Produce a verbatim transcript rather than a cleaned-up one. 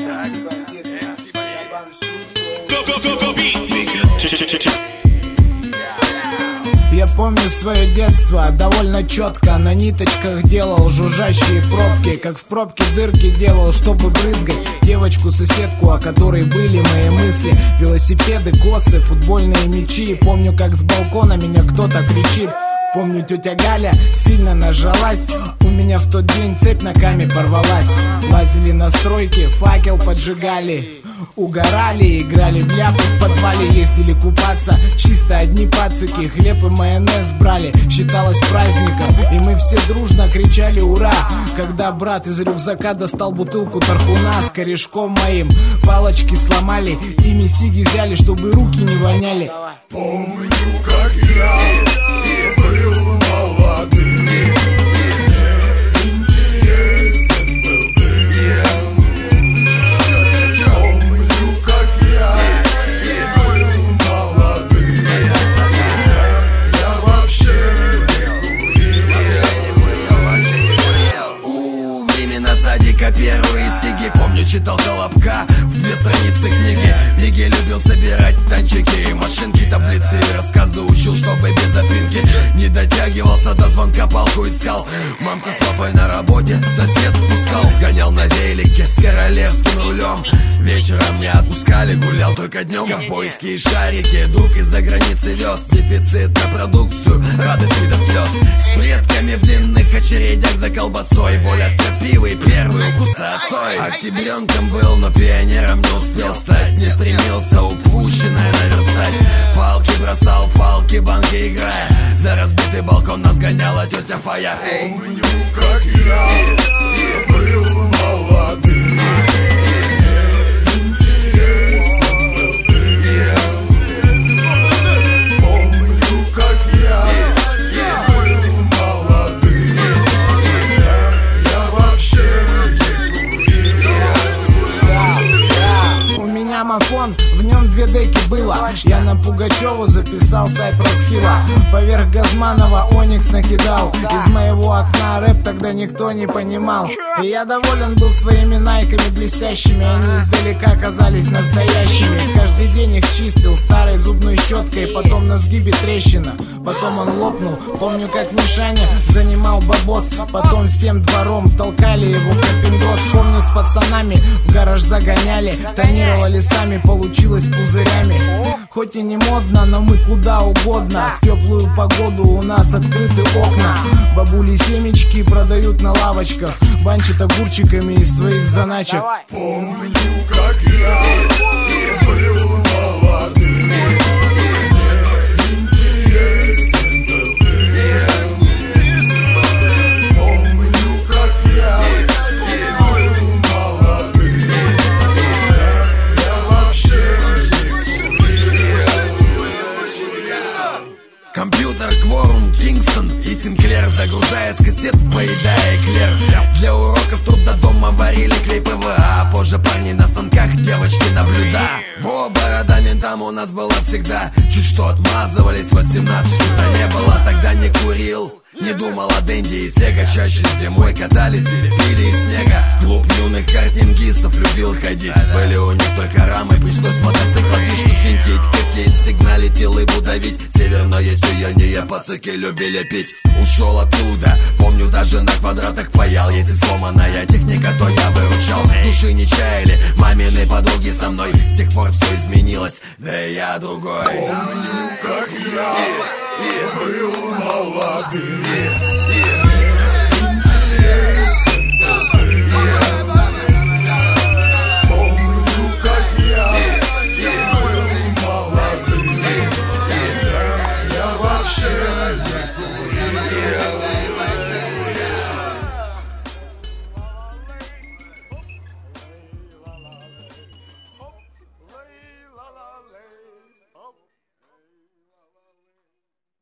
Я помню свое детство довольно четко. На ниточках делал жужжащие пробки, как в пробке дырки делал, чтобы брызгать девочку-соседку, о которой были мои мысли. Велосипеды, косы, футбольные мячи. Помню, как с балкона меня кто-то кричит. Помню, тетя Галя сильно нажалась. У меня в тот день цепь на каме порвалась. Лазили на стройки, факел поджигали, угорали, играли в ляпы в подвале, ездили купаться. Чисто одни пацики, хлеб и майонез брали. Считалось праздником, и мы все дружно кричали «Ура!», когда брат из рюкзака достал бутылку тархуна с корешком моим. Палочки сломали, ими сиги взяли, чтобы руки не воняли. Помню, как я был молодым, интересен был ты. Помню, как я был молодым, я вообще не курил. У времена садика первые сиги. Помню, читал Колобка в две страницы книги. Лиги любил собирать танчики, машинки, таблицы и рассказы учил, чтобы без запинки. Не дотягивался до звонка, палку искал. Мамка с папой на работе, сосед пускал. Гонял на велике с королевским рулем. Вечером не отпускали, гулял только днем. Ковбойские шарики друг из-за границы вез. Дефицит на продукцию, радости до слез. С предками в длинных очередях за колбасой. Боль от крапивы и первый укус отцой. Октябренком был, но пионером не успел стать. Не стремился упущенное наверстать. Палки бросал, палки банки играя. За разбитый балкон нас гоняла тетя Фая. Помню, как я был молодым, интересен был ты. Помню, как я был молодым, я вообще не курил. У меня мафон, в нем две деки было. Я на Пугачеву записал Сайпрос Хилла. Поверх Газманова Оникс накидал. Из моего окна рэп тогда никто не понимал. И я доволен был своими найками блестящими. Они издалека казались настоящими. Каждый день их чистил старой зубной щеткой. Потом на сгибе трещина, потом он лопнул. Помню, как Мишаня занимал бабос. Потом всем двором толкали его капиндос. Помню, с пацанами в гараж загоняли. Тонировали сами, получилось пузырями. Хоть и не модно, но мы куда угодно. В теплую погоду у нас открыты окна. Бабули семечки продают на лавочках. Банчат огурчиками из своих заначек. Помню, как я был молодым, интересен был ты. Помню, как я был молодым, я вообще Компьютер, Кворум, Кингстон и Синклер. Загружая с кассет, поедая эклер. Для уроков труда дома варили клей ПВА. Позже парни на станках, девочки наблюда. Во, борода ментам у нас была всегда. Чуть что отмазывались, восемнадцать что-то не было. Тогда не курил, не думал о Дэнди и Сега. Чаще зимой катались или пили из снега. В клуб юных картингистов любил ходить. Были у них только рамы, пришлось мотоцикл фишку свинтить. Катить, сигналить и лыбу давить. Северное сияние пацаки любили пить. Ушел оттуда, помню, даже на квадратах паял. Если сломанная техника, то я выручал. Души не чаяли, мамины подруги со мной. С тех пор все изменилось, да и я другой. помню, как